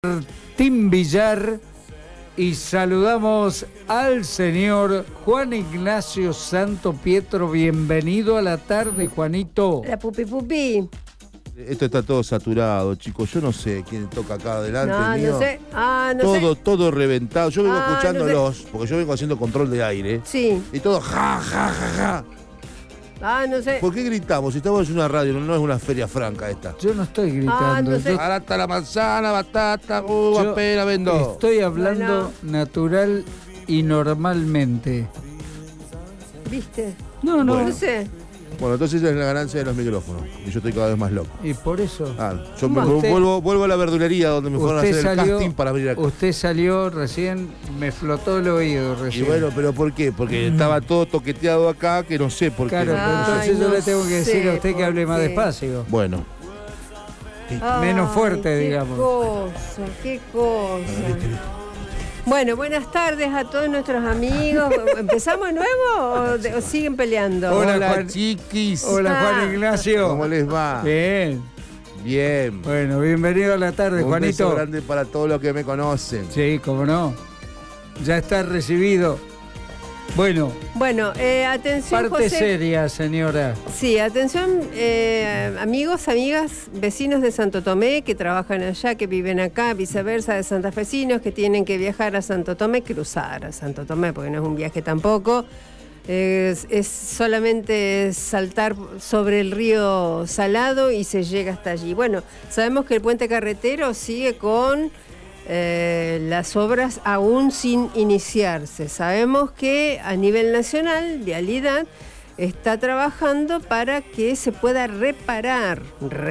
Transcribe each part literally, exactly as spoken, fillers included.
Martín Villar y saludamos al señor Juan Ignacio Santo Pietro. Bienvenido a la tarde, Juanito. La pupi pupi. Esto está todo saturado, chicos. Yo no sé quién toca acá adelante. No, mío. no sé. Ah, no todo, sé. todo reventado. Yo vengo Ah, escuchándolos, no porque yo vengo haciendo control de aire. Sí. Y todo ja, ja, ja, ja. Ah, no sé. ¿Por qué gritamos? Si estamos en una radio, no, no es una feria franca esta. Yo no estoy gritando. Ah, no sé. yo, Ahora está la manzana, batata, uva, yo pera, vendo. estoy hablando Bueno. natural y normalmente. ¿Viste? No, no. Bueno. No sé. Bueno, entonces es la ganancia de los micrófonos. Y yo estoy cada vez más loco. Y por eso. Ah, yo me Usted- vuelvo, vuelvo a la verdulería donde me fueron a usted hacer el salió, casting para venir acá. usted salió recién, me flotó el oído Y recién. bueno, ¿pero por qué? Porque estaba todo toqueteado acá, que no sé por qué. Claro, pero Ay, entonces yo no le tengo que decir sé a usted que por hable más qué. despacio. Bueno, Menos Ay, fuerte, qué digamos. Cosa, qué cosa. Bueno, buenas tardes a todos nuestros amigos. ¿Empezamos de nuevo o, de- o siguen peleando? Hola, hola, Juan. chiquis. Hola, Ah. Juan Ignacio. ¿Cómo les va? Bien. Bien. Bueno, bienvenido a la tarde, Un Juanito. beso grande para todos los que me conocen. Sí, cómo no. Ya está recibido. Bueno, Bueno, eh, atención, parte José. seria, señora. Sí, atención, eh, amigos, amigas, vecinos de Santo Tomé que trabajan allá, que viven acá, viceversa, de santafesinos que tienen que viajar a Santo Tomé, cruzar a Santo Tomé, porque no es un viaje tampoco. Es, es solamente saltar sobre el río Salado y se llega hasta allí. Bueno, sabemos que el puente carretero sigue con eh, las obras aún sin iniciarse. Sabemos que a nivel nacional, Vialidad está trabajando para que se pueda reparar,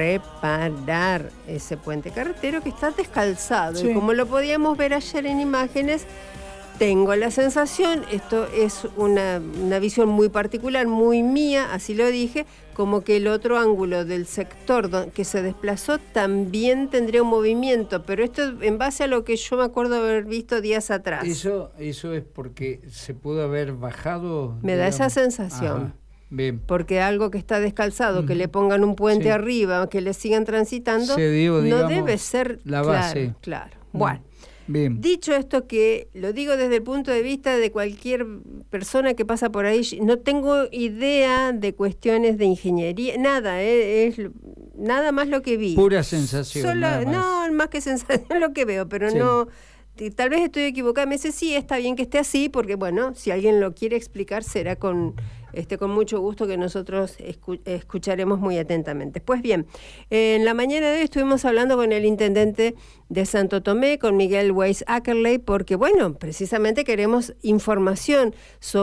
reparar ese puente carretero que está descalzado. Sí. Y como lo podíamos ver ayer en imágenes, tengo la sensación, esto es una, una visión muy particular, muy mía, así lo dije, como que el otro ángulo del sector don- que se desplazó también tendría un movimiento, pero esto en base a lo que yo me acuerdo haber visto días atrás. Eso, eso es porque se pudo haber bajado. Me da esa digamos. sensación. Ajá, bien. Porque algo que está descalzado, que Ujú. le pongan un puente Sí. arriba, que le sigan transitando, Se dio, no digamos, debe ser la claro, base. claro. Mm. Bueno. Bien. Dicho esto, que lo digo desde el punto de vista de cualquier persona que pasa por ahí, no tengo idea de cuestiones de ingeniería, nada, eh, es nada más lo que vi. Pura sensación. Solo- nada más. No, más que sensación lo que veo, pero Sí. no, t- tal vez estoy equivocada. Me dice, sí, está bien que esté así, porque bueno, si alguien lo quiere explicar, será con, este, con mucho gusto que nosotros escu- escucharemos muy atentamente. Pues bien, eh, en la mañana de hoy estuvimos hablando con el intendente de Santo Tomé, con Miguel Weiss Ackerley, porque bueno, precisamente queremos información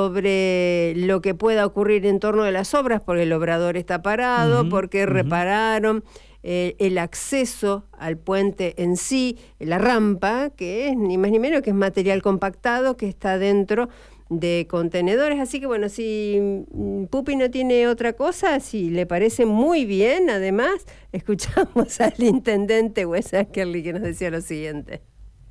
sobre lo que pueda ocurrir en torno de las obras, porque el obrador está parado, Ujú, porque ujú. repararon eh, el acceso al puente en sí, la rampa, que es ni más ni menos que es material compactado que está dentro de contenedores. Así que bueno, si mm, Pupi no tiene otra cosa, si le parece muy bien, además, escuchamos al intendente Wes Ackerley que nos decía lo siguiente.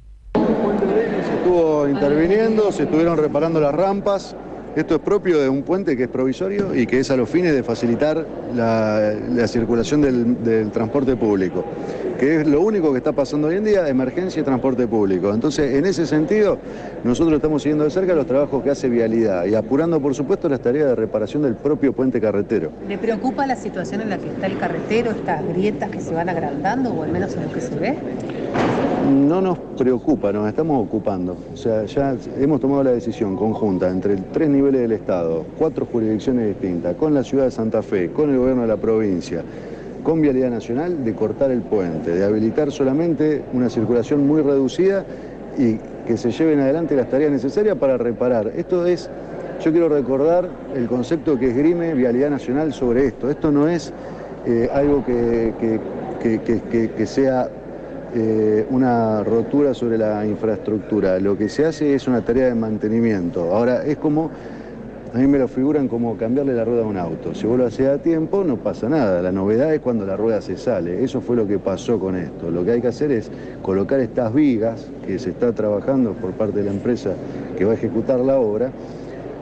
Se estuvo interviniendo, se estuvieron reparando las rampas. Esto es propio de un puente que es provisorio y que es a los fines de facilitar la, la circulación del, del transporte público, que es lo único que está pasando hoy en día, emergencia y transporte público. Entonces, en ese sentido, nosotros estamos siguiendo de cerca los trabajos que hace Vialidad y apurando, por supuesto, las tareas de reparación del propio puente carretero. ¿Le preocupa la situación en la que está el carretero, estas grietas que se van agrandando, o al menos en lo que se ve? No nos preocupa, nos estamos ocupando. O sea, ya hemos tomado la decisión conjunta entre tres niveles del Estado, cuatro jurisdicciones distintas, con la ciudad de Santa Fe, con el gobierno de la provincia, con Vialidad Nacional, de cortar el puente, de habilitar solamente una circulación muy reducida y que se lleven adelante las tareas necesarias para reparar. Esto es, yo quiero recordar el concepto que esgrime Vialidad Nacional sobre esto. Esto no es eh, algo que, que, que, que, que, que sea Eh, una rotura sobre la infraestructura. Lo que se hace es una tarea de mantenimiento. Ahora, es como, a mí me lo figuran como cambiarle la rueda a un auto. Si vos lo haces a tiempo, no pasa nada. La novedad es cuando la rueda se sale. Eso fue lo que pasó con esto. Lo que hay que hacer es colocar estas vigas, que se está trabajando por parte de la empresa que va a ejecutar la obra,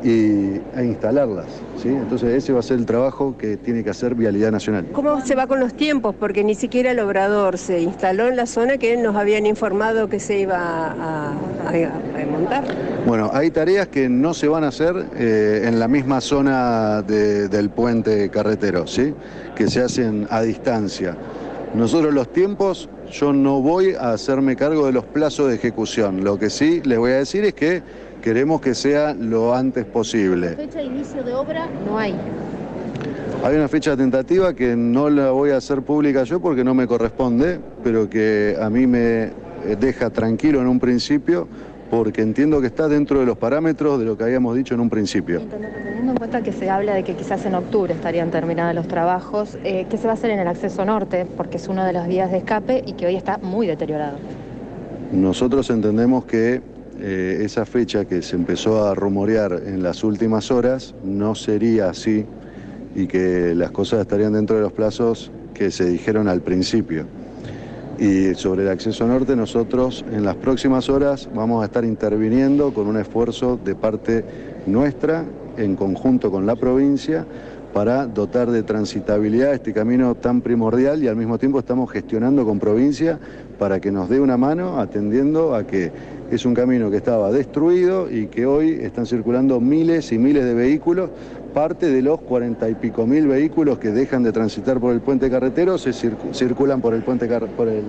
y, e instalarlas, ¿sí? Entonces ese va a ser el trabajo que tiene que hacer Vialidad Nacional. ¿Cómo se va con los tiempos? Porque ni siquiera el obrador se instaló en la zona que nos habían informado que se iba a, a, a montar. Bueno, hay tareas que no se van a hacer eh, en la misma zona de, del puente carretero, ¿sí? Que se hacen a distancia. Nosotros los tiempos, yo no voy a hacerme cargo de los plazos de ejecución. Lo que sí les voy a decir es que queremos que sea lo antes posible. ¿Fecha de inicio de obra? No hay. Hay una fecha tentativa que no la voy a hacer pública yo porque no me corresponde, pero que a mí me deja tranquilo en un principio porque entiendo que está dentro de los parámetros de lo que habíamos dicho en un principio. Intendente, teniendo en cuenta que se habla de que quizás en octubre estarían terminados los trabajos, eh, ¿qué se va a hacer en el acceso norte? Porque es una de las vías de escape y que hoy está muy deteriorado. Nosotros entendemos que eh, esa fecha que se empezó a rumorear en las últimas horas no sería así y que las cosas estarían dentro de los plazos que se dijeron al principio. Y sobre el acceso norte, nosotros en las próximas horas vamos a estar interviniendo con un esfuerzo de parte nuestra, en conjunto con la provincia, para dotar de transitabilidad este camino tan primordial y al mismo tiempo estamos gestionando con provincia para que nos dé una mano atendiendo a que es un camino que estaba destruido y que hoy están circulando miles y miles de vehículos. Parte de los cuarenta y pico mil vehículos que dejan de transitar por el puente carretero se circ- circulan por el puente car- por el.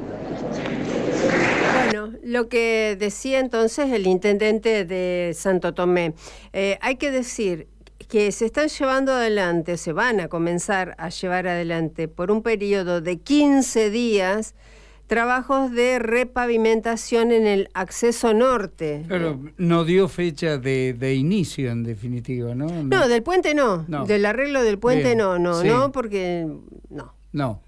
Bueno, lo que decía entonces el intendente de Santo Tomé, eh, hay que decir que se están llevando adelante, se van a comenzar a llevar adelante por un periodo de quince días trabajos de repavimentación en el acceso norte. Pero no dio fecha de, de inicio, en definitiva, ¿no? No, no del puente no. no, del arreglo del puente Bien. no, no, sí. no, porque no. No.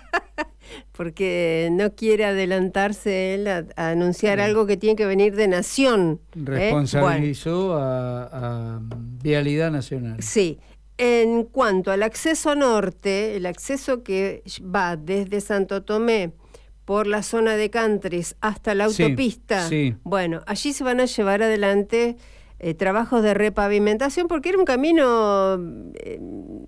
Porque no quiere adelantarse él a, a anunciar Bien. algo que tiene que venir de Nación. Responsabilizó ¿eh? bueno. a, a Vialidad Nacional. Sí. En cuanto al acceso norte, el acceso que va desde Santo Tomé por la zona de Cantris hasta la autopista, sí, sí. bueno, allí se van a llevar adelante eh, trabajos de repavimentación porque era un camino, eh,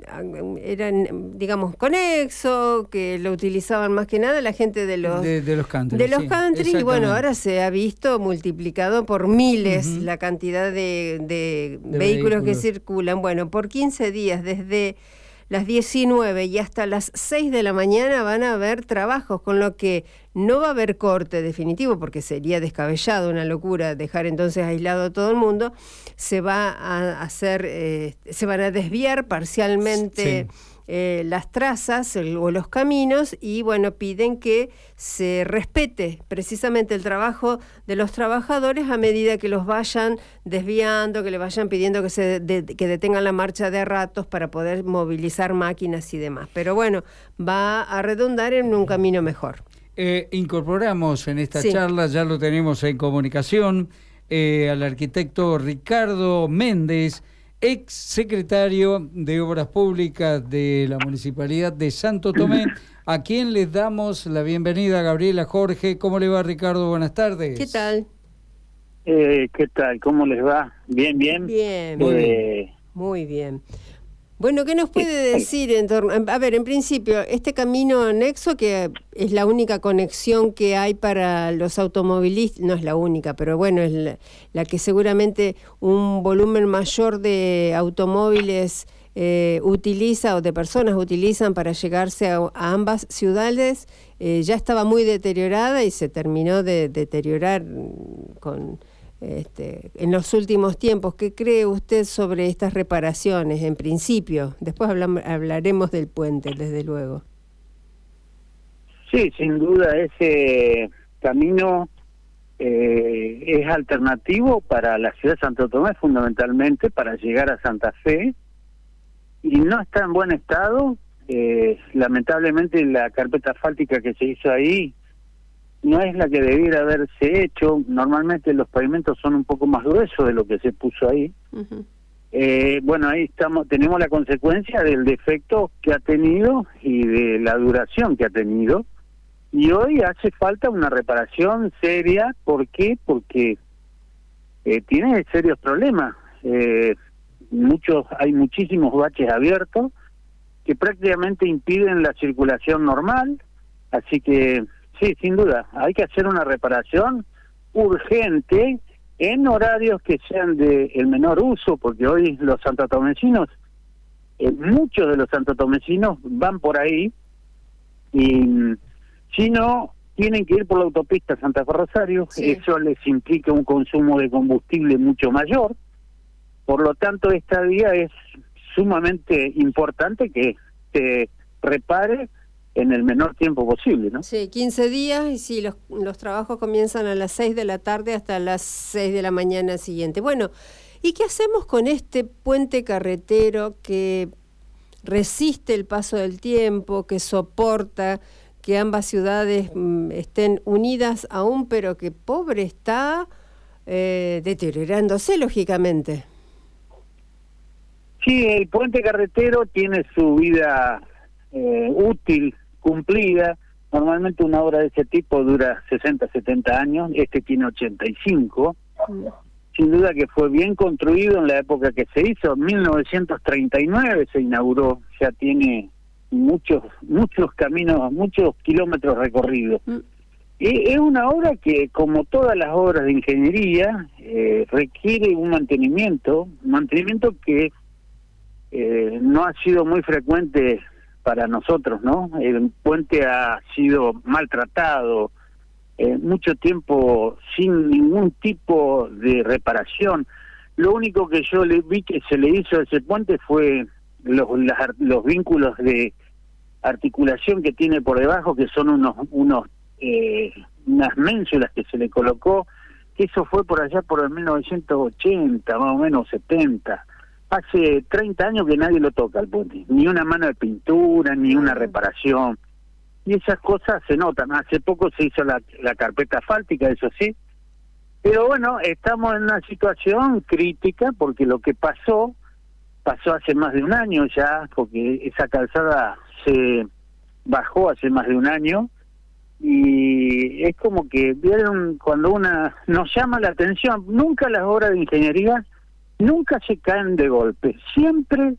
era, digamos, conexo, que lo utilizaban más que nada la gente de los de, de los country, de los sí, country y bueno, ahora se ha visto multiplicado por miles uh-huh. la cantidad de, de, de vehículos, vehículos que circulan. Bueno, por quince días desde las diecinueve y hasta las seis de la mañana van a haber trabajos, con lo que no va a haber corte definitivo, porque sería descabellado, una locura dejar entonces aislado a todo el mundo. Se va a hacer, eh, se van a desviar parcialmente sí. eh, las trazas el, o los caminos y bueno, piden que se respete precisamente el trabajo de los trabajadores a medida que los vayan desviando, que le vayan pidiendo que se de, que detengan la marcha de ratos para poder movilizar máquinas y demás. Pero bueno, va a redundar en un camino mejor. Eh, incorporamos en esta sí. charla, ya lo tenemos en comunicación, eh, al arquitecto Ricardo Méndez, ex secretario de Obras Públicas de la Municipalidad de Santo Tomé, a quien les damos la bienvenida. Gabriela, Jorge, ¿cómo le va, Ricardo? Buenas tardes. ¿Qué tal? Eh, ¿Qué tal? ¿Cómo les va? ¿Bien, bien? Bien, muy bien. Eh... Muy bien. Bueno, ¿qué nos puede decir en torno? A ver, en principio, este camino anexo, que es la única conexión que hay para los automovilistas, no es la única, pero bueno, es la, la que seguramente un volumen mayor de automóviles eh, utiliza o de personas utilizan para llegarse a, a ambas ciudades, eh, ya estaba muy deteriorada y se terminó de deteriorar con... Este, en los últimos tiempos. ¿Qué cree usted sobre estas reparaciones en principio? Después hablamos, hablaremos del puente, desde luego. Sí, sin duda ese camino eh, es alternativo para la ciudad de Santo Tomé, fundamentalmente para llegar a Santa Fe, y no está en buen estado. Eh, lamentablemente la carpeta asfáltica que se hizo ahí no es la que debiera haberse hecho. Normalmente los pavimentos son un poco más gruesos de lo que se puso ahí. Uh-huh. Eh, bueno, ahí estamos, tenemos la consecuencia del defecto que ha tenido y de la duración que ha tenido. Y hoy hace falta una reparación seria. ¿Por qué? Porque eh, tiene serios problemas. Eh, muchos hay muchísimos baches abiertos que prácticamente impiden la circulación normal, así que sí, sin duda, hay que hacer una reparación urgente en horarios que sean de el menor uso, porque hoy los santotomecinos, eh, muchos de los santotomecinos van por ahí, y si no, tienen que ir por la autopista Santa Fe Rosario, sí. Eso les implica un consumo de combustible mucho mayor, por lo tanto esta vía es sumamente importante que se repare en el menor tiempo posible, ¿no? Sí, quince días y sí, los, los trabajos comienzan a las seis de la tarde hasta las seis de la mañana siguiente. Bueno, ¿y qué hacemos con este puente carretero que resiste el paso del tiempo, que soporta que ambas ciudades mm, estén unidas aún, pero que pobre está eh, deteriorándose, lógicamente? Sí, el puente carretero tiene su vida eh, útil, cumplida. Normalmente una obra de ese tipo dura sesenta, setenta años, este tiene ochenta y cinco. Mm. Sin duda que fue bien construido en la época que se hizo, en mil novecientos treinta y nueve se inauguró, ya tiene muchos muchos caminos, muchos kilómetros recorridos. Mm. Y es una obra que, como todas las obras de ingeniería, eh, requiere un mantenimiento, un mantenimiento que eh, no ha sido muy frecuente para nosotros, ¿no? El puente ha sido maltratado, eh, mucho tiempo sin ningún tipo de reparación. Lo único que yo le vi que se le hizo a ese puente fue los, las, los vínculos de articulación que tiene por debajo, que son unos unos eh, unas ménsulas que se le colocó, que eso fue por allá por el mil novecientos ochenta, más o menos setenta. Hace treinta años que nadie lo toca al puente, ni una mano de pintura, ni una reparación, y esas cosas se notan. Hace poco se hizo la, la carpeta asfáltica, eso sí, pero bueno, estamos en una situación crítica porque lo que pasó, pasó hace más de un año ya, porque esa calzada se bajó hace más de un año, y es como que vieron cuando una nos llama la atención, nunca las obras de ingeniería nunca se caen de golpe, siempre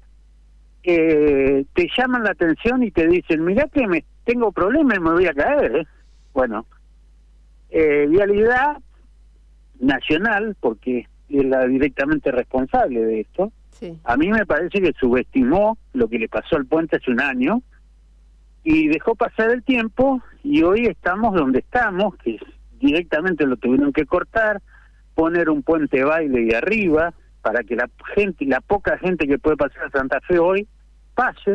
eh, te llaman la atención y te dicen, mirá que me tengo problemas y me voy a caer, ¿eh? Bueno, eh, Vialidad Nacional, porque es la directamente responsable de esto, sí. A mí me parece que subestimó lo que le pasó al puente hace un año y dejó pasar el tiempo, y hoy estamos donde estamos, que directamente lo tuvieron que cortar, poner un puente baile y arriba, para que la gente, la poca gente que puede pasar a Santa Fe hoy, pase.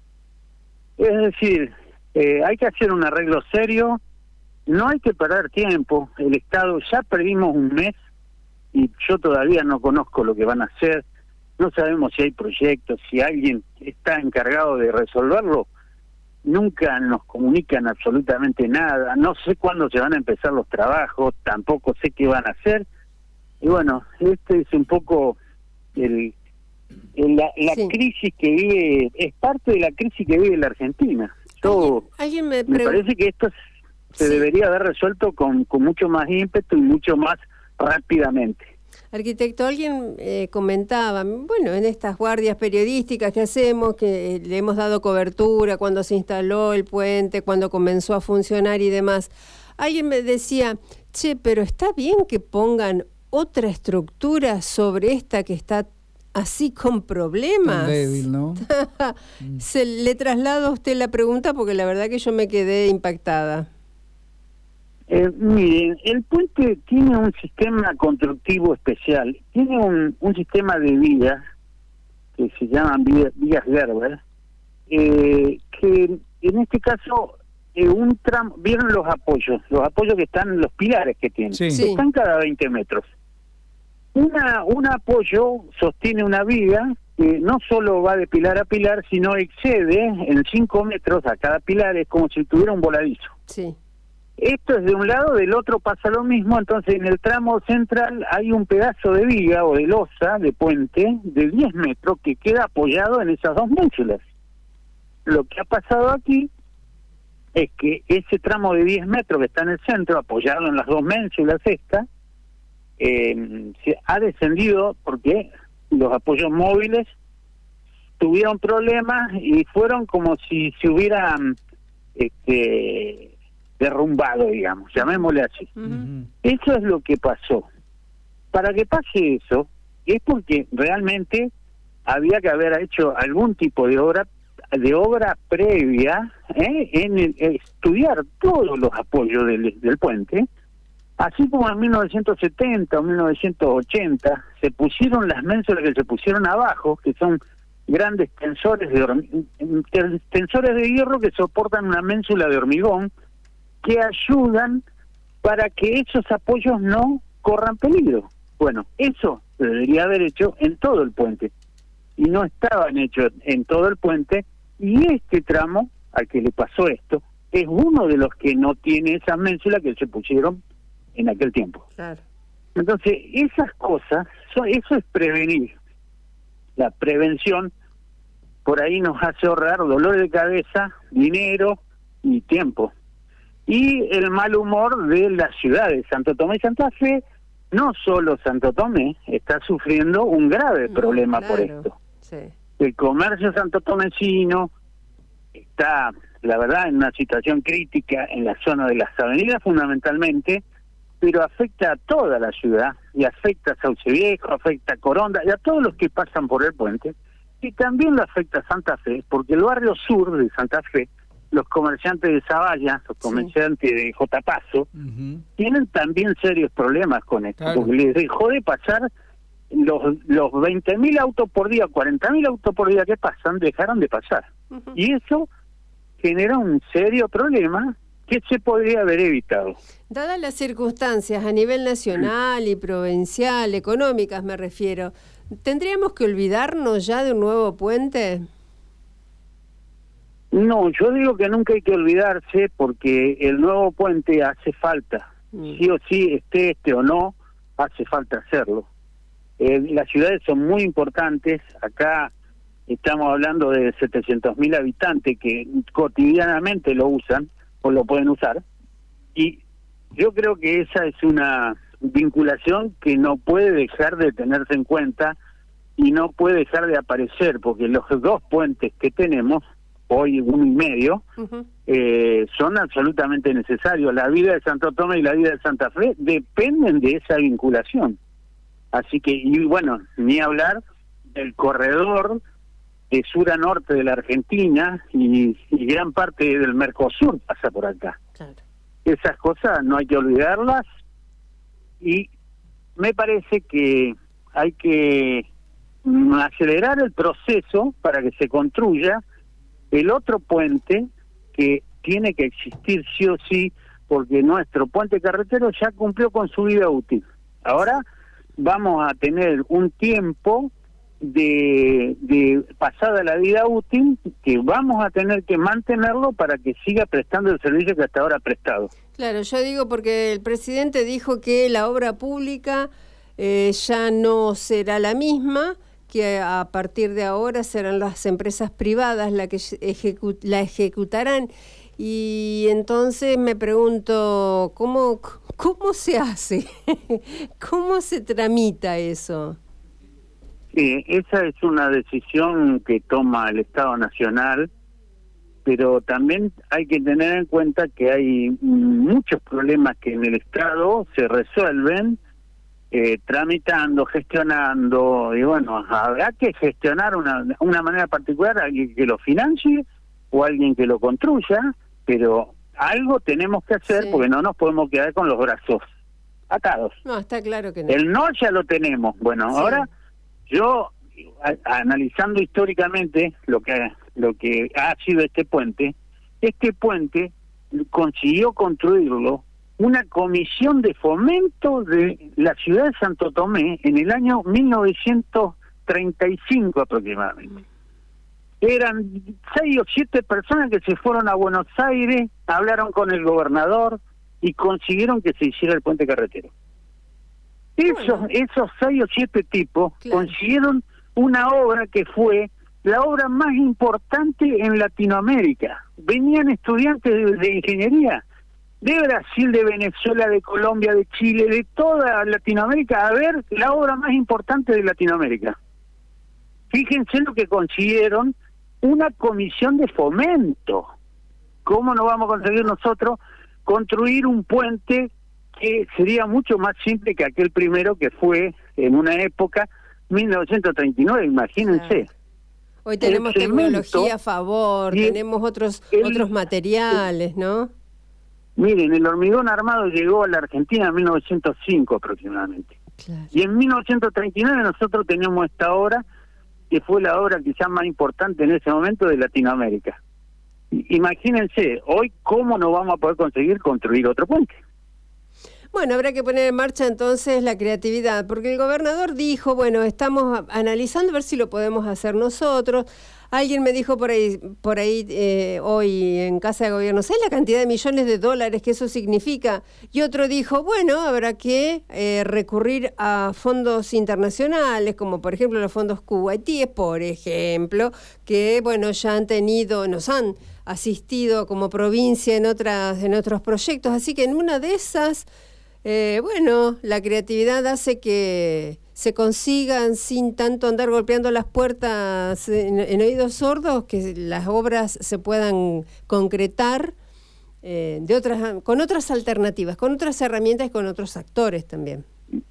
Es decir, eh, hay que hacer un arreglo serio, no hay que perder tiempo. El Estado, ya perdimos un mes y yo todavía no conozco lo que van a hacer, no sabemos si hay proyectos, si alguien está encargado de resolverlo, nunca nos comunican absolutamente nada, no sé cuándo se van a empezar los trabajos, tampoco sé qué van a hacer. Y bueno, este es un poco el, el la, la sí. crisis que vive, es parte de la crisis que vive la Argentina. Yo, ¿Alguien, ¿alguien me, me parece que esto se sí. debería haber resuelto con, con mucho más ímpetu y mucho más rápidamente. Arquitecto, alguien eh, comentaba, bueno, en estas guardias periodísticas que hacemos, que le hemos dado cobertura cuando se instaló el puente, cuando comenzó a funcionar y demás, alguien me decía, che, pero está bien que pongan otra estructura sobre esta que está así con problemas. Tan débil, ¿no? Se le traslado a usted la pregunta porque la verdad que yo me quedé impactada. Eh, miren, el puente tiene un sistema constructivo especial, tiene un, un sistema de vías que se llaman vías, vías Gerber, eh, que en este caso eh, un tramo, vieron los apoyos, los apoyos que están, los pilares que tienen, sí. que están cada veinte metros. Una, un apoyo sostiene una viga que no solo va de pilar a pilar, sino excede en cinco metros a cada pilar, es como si tuviera un voladizo. Sí. Esto es de un lado, del otro pasa lo mismo, entonces en el tramo central hay un pedazo de viga o de losa, de puente, de diez metros que queda apoyado en esas dos ménsulas. Lo que ha pasado aquí es que ese tramo de diez metros que está en el centro, apoyado en las dos ménsulas estas, eh, se ha descendido porque los apoyos móviles tuvieron problemas y fueron como si se hubieran este, derrumbado, digamos, llamémosle así. Ujú. Eso es lo que pasó. Para que pase eso, es porque realmente había que haber hecho algún tipo de obra de obra previa, ¿eh? en el, estudiar todos los apoyos del, del puente, así como en mil novecientos setenta o mil novecientos ochenta se pusieron las ménsulas que se pusieron abajo, que son grandes tensores de horm- tensores de hierro que soportan una ménsula de hormigón, que ayudan para que esos apoyos no corran peligro. Bueno, eso se debería haber hecho en todo el puente, y no estaban hechos en todo el puente, y este tramo al que le pasó esto es uno de los que no tiene esas ménsulas que se pusieron en aquel tiempo. Claro. Entonces, esas cosas, so- eso es prevenir. La prevención por ahí nos hace ahorrar dolor de cabeza, dinero y tiempo. Y el mal humor de las ciudades, Santo Tomé y Santa Fe. No solo Santo Tomé está sufriendo un grave No, problema por claro. esto. Sí. El comercio santotomecino está, la verdad, en una situación crítica en la zona de las avenidas fundamentalmente, pero afecta a toda la ciudad, y afecta a Sauce Viejo, afecta a Coronda, y a todos los que pasan por el puente, y también lo afecta a Santa Fe, porque el barrio sur de Santa Fe, los comerciantes de Zavalla, los comerciantes sí. de J. Paso, Uh-huh. tienen también serios problemas con esto, Claro. porque les dejó de pasar los los veinte mil autos por día, cuarenta mil autos por día que pasan, dejaron de pasar. Ujú. Y eso genera un serio problema que se podría haber evitado. Dadas las circunstancias a nivel nacional y provincial, económicas me refiero, ¿tendríamos que olvidarnos ya de un nuevo puente? No, yo digo que nunca hay que olvidarse, porque el nuevo puente hace falta. Mm. Sí o sí, esté este o no, hace falta hacerlo. Eh, las ciudades son muy importantes. Acá estamos hablando de setecientos mil habitantes que cotidianamente lo usan o lo pueden usar. Y yo creo que esa es una vinculación que no puede dejar de tenerse en cuenta y no puede dejar de aparecer, porque los dos puentes que tenemos, hoy uno y medio, Uh-huh. eh, son absolutamente necesarios. La vida de Santo Tomé y la vida de Santa Fe dependen de esa vinculación. Así que, y bueno, ni hablar del corredor de sur a norte de la Argentina, y, y gran parte del Mercosur pasa por acá. Claro. Esas cosas no hay que olvidarlas, y me parece que hay que mm, acelerar el proceso para que se construya el otro puente que tiene que existir sí o sí, porque nuestro puente carretero ya cumplió con su vida útil. Ahora vamos a tener un tiempo de, de pasada la vida útil que vamos a tener que mantenerlo para que siga prestando el servicio que hasta ahora ha prestado. Claro, yo digo porque el presidente dijo que la obra pública eh, ya no será la misma, que a partir de ahora serán las empresas privadas las que ejecu- la ejecutarán. Y entonces me pregunto, ¿cómo, cómo se hace? ¿Cómo se tramita eso? Sí, esa es una decisión que toma el Estado Nacional, pero también hay que tener en cuenta que hay muchos problemas que en el Estado se resuelven eh, tramitando, gestionando, y bueno, habrá que gestionar una, una manera particular, alguien que lo financie o alguien que lo construya, pero algo tenemos que hacer, Sí. porque no nos podemos quedar con los brazos atados. No, está claro que no. El no ya lo tenemos. Bueno, Sí. ahora yo, a- analizando históricamente lo que lo que ha sido este puente, este puente consiguió construirlo una comisión de fomento de la ciudad de Santo Tomé en el año mil novecientos treinta y cinco aproximadamente. Eran seis o siete personas que se fueron a Buenos Aires, hablaron con el gobernador y consiguieron que se hiciera el puente carretero. Esos, Bueno. esos seis o siete tipos Claro. consiguieron una obra que fue la obra más importante en Latinoamérica. Venían estudiantes de, de ingeniería de Brasil, de Venezuela, de Colombia, de Chile, de toda Latinoamérica a ver la obra más importante de Latinoamérica. fíjense lo que consiguieron, una comisión de fomento. ¿Cómo no vamos a conseguir nosotros construir un puente que sería mucho más simple que aquel primero que fue en una época, mil novecientos treinta y nueve, imagínense? Claro. Hoy tenemos tecnología a favor, y tenemos otros el, otros materiales, ¿no? Miren, el hormigón armado llegó a la Argentina en mil novecientos cinco aproximadamente. Claro. Y en mil novecientos treinta y nueve nosotros teníamos esta obra, que fue la obra quizás más importante en ese momento de Latinoamérica. Imagínense, hoy cómo no vamos a poder conseguir construir otro puente. Bueno, habrá que poner en marcha entonces la creatividad, porque el gobernador dijo, bueno, estamos analizando a ver si lo podemos hacer nosotros. Alguien me dijo por ahí, por ahí eh, hoy en Casa de Gobierno, ¿sabes la cantidad de millones de dólares que eso significa? Y otro dijo, bueno, habrá que eh, recurrir a fondos internacionales, como por ejemplo los fondos cubaitíes, por ejemplo, que bueno, ya han tenido, nos han asistido como provincia en otras, en otros proyectos, así que en una de esas, eh, bueno, la creatividad hace que se consigan sin tanto andar golpeando las puertas en, en oídos sordos, que las obras se puedan concretar eh, de otras, con otras alternativas, con otras herramientas y con otros actores también.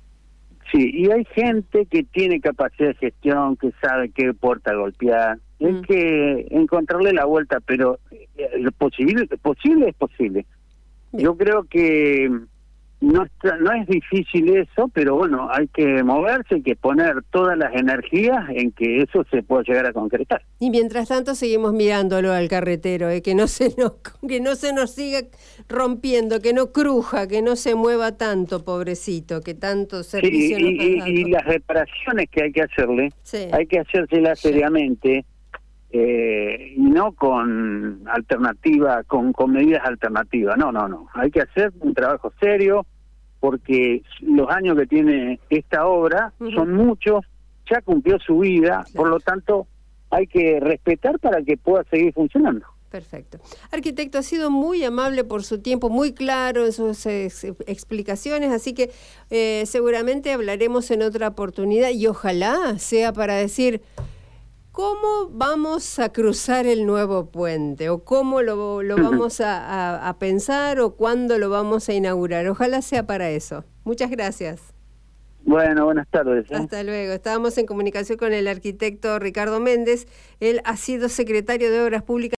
Sí, y hay gente que tiene capacidad de gestión, que sabe qué puerta golpear. Mm. Hay que encontrarle la vuelta, pero lo posible, posible es posible. Bien. Yo creo que no, está, no es difícil eso, pero bueno, hay que moverse, hay que poner todas las energías en que eso se pueda llegar a concretar. Y mientras tanto seguimos mirándolo al carretero, eh, que no se nos, que no se nos siga rompiendo, que no cruja, que no se mueva tanto, pobrecito, que tanto servicio sí, nos y, están dando. Y las reparaciones que hay que hacerle, sí. hay que hacérselas sí. seriamente. Eh, y no con alternativa, con, con medidas alternativas, no, no, no, hay que hacer un trabajo serio, porque los años que tiene esta obra uh-huh. son muchos, ya cumplió su vida, claro. por lo tanto hay que respetar para que pueda seguir funcionando. Perfecto. Arquitecto, ha sido muy amable por su tiempo, muy claro en sus ex explicaciones, así que eh, seguramente hablaremos en otra oportunidad y ojalá sea para decir ¿cómo vamos a cruzar el nuevo puente? ¿O cómo lo, lo vamos a, a, a pensar? ¿O cuándo lo vamos a inaugurar? Ojalá sea para eso. Muchas gracias. Bueno, buenas tardes. ¿eh? Hasta luego. Estábamos en comunicación con el arquitecto Ricardo Méndez. Él ha sido secretario de Obras Públicas